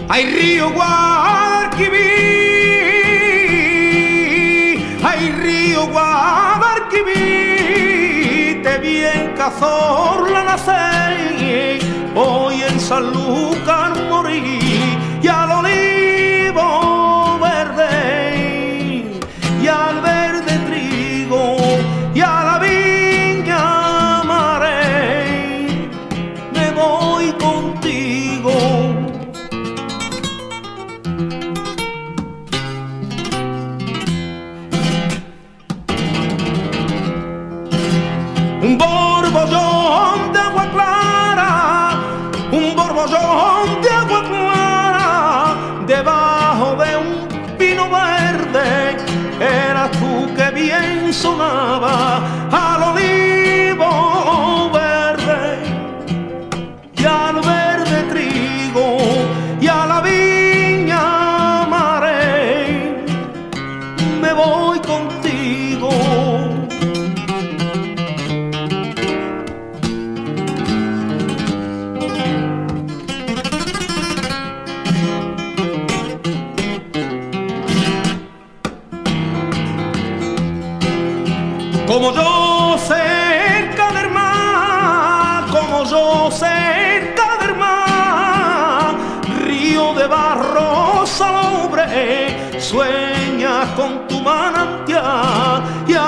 Ay, río Guadalquivir, ay, río Guadalquivir, te vi en Cazorla nacer, hoy en Sanlúcar morí, y al olivo verde, y al verde trigo, y a la viña amaré, me voy contigo. Un borbollón de agua clara, un borbollón de agua clara, debajo de un pino verde, eras tú que bien sonaba al olivo verde, y al verde trigo, y a la viña amaré, me voy contigo. Como yo cerca del mar, como yo cerca del mar, río de barro salobre, sueñas con tu manantial, y